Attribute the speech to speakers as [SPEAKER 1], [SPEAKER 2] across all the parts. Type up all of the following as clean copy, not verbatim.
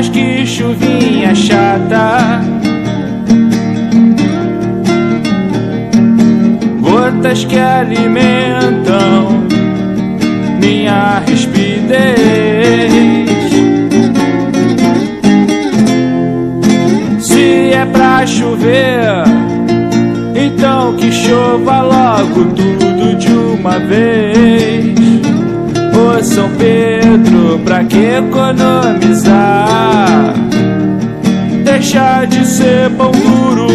[SPEAKER 1] mas que chuvinha chata. Gotas que alimentam minha rispidez. Se é pra chover, então que chova logo tudo de uma vez. Ô São Pedro, pra que economizar? Deixa de ser pão duro.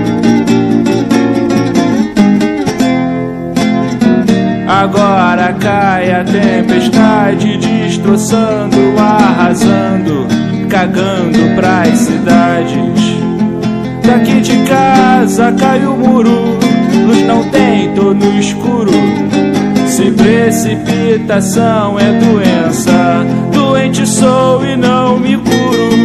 [SPEAKER 1] Agora cai a tempestade, destroçando, arrasando, cagando pras cidades. Daqui de casa cai o muro, luz não tem, tô no escuro. Se precipitação é doença, doente sou e não me curo.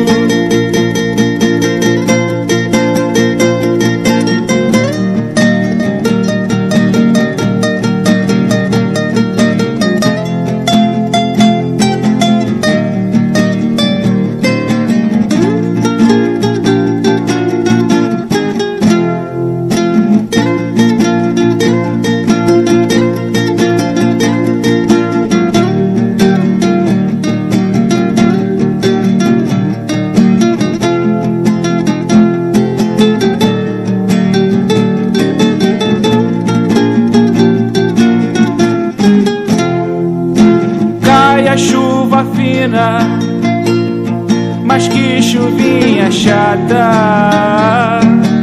[SPEAKER 1] A chuva fina, mas que chuvinha chata.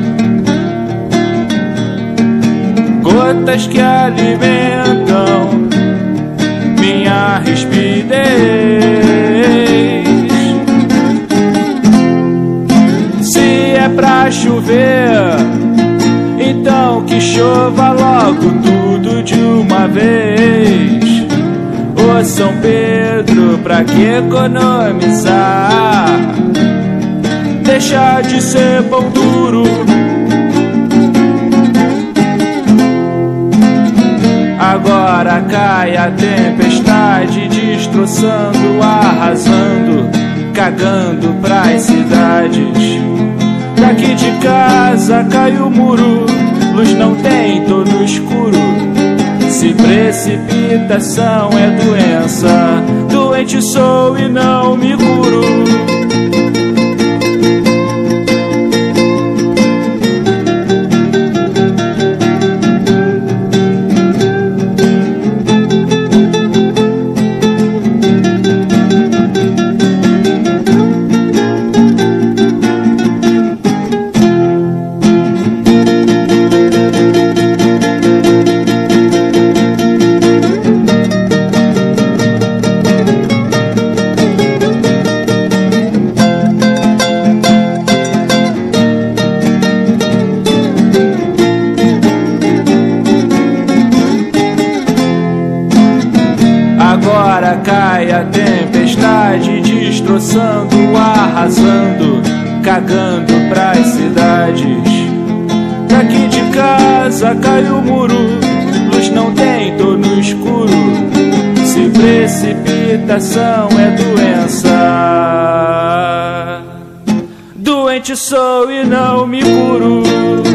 [SPEAKER 1] Gotas que alimentam minha rispidez. Se é pra chover, então que chova logo tudo de uma vez. Ô São Pedro, pra que economizar? Deixa de ser pão duro. Agora cai a tempestade, destroçando, arrasando, cagando pras cidades. Daqui de casa cai o muro, luz não tem, tô no escuro. Se precipitação é doença, doente sou e não me curo. Agora cai a tempestade, destroçando, arrasando, cagando pras cidades. Daqui de casa cai o muro, luz não tem, tô no escuro. Se precipitação é doença, doente sou e não me curo.